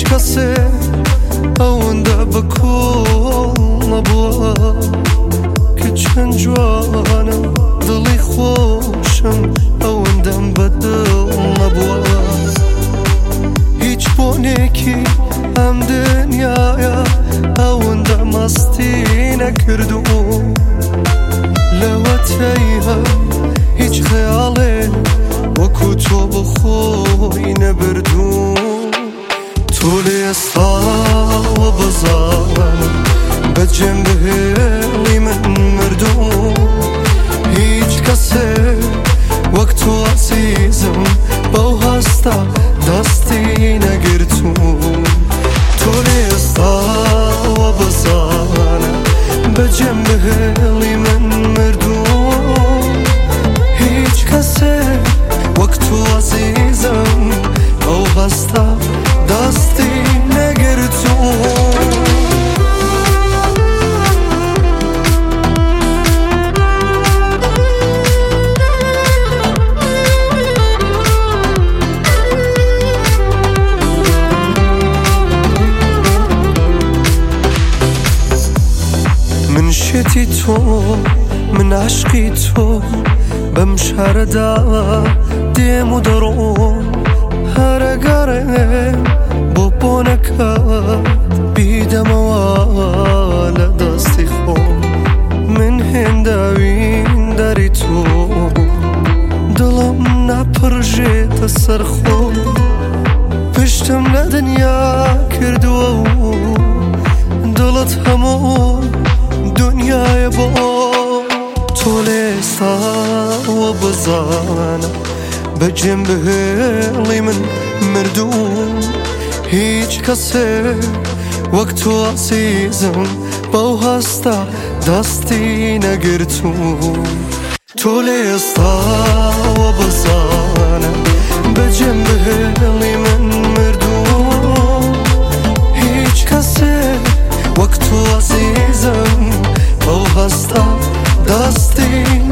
هیچ کسی اونده بکل نبوه که چند جوانم دلی خوشم اوندم بدل نبوه هیچ بونیکی هم دنیایا اونده مستی نکردو لوتیها هیچ خیاله وکو تو بخوی نبردو طول سال و بزانم بجنب هلی من مردو هیچ کسی وقتو عزیزم باو هستا دستی نگرتو طول سال و بزانم بجنب هلی من مردو هیچ کسی وقتو عزیزم باو هستا دستی نگرتو من شتی تو من عشقی تو بمشهر دا دیم و درون هر گره با نکرد بیدم وال دستی خود من هندوین داری تو دلم نپرجه تسر خود پشتم ندنیا کردو دلت همون دنیای با طول سال و بزانم بجنب هلی من مردون هیچ کسی وقتو عزیزم باو هستا دستی نگرتو طول سال و بزانم بجنب هلی من مردون هیچ کسی وقتو عزیزم باو هستا دستی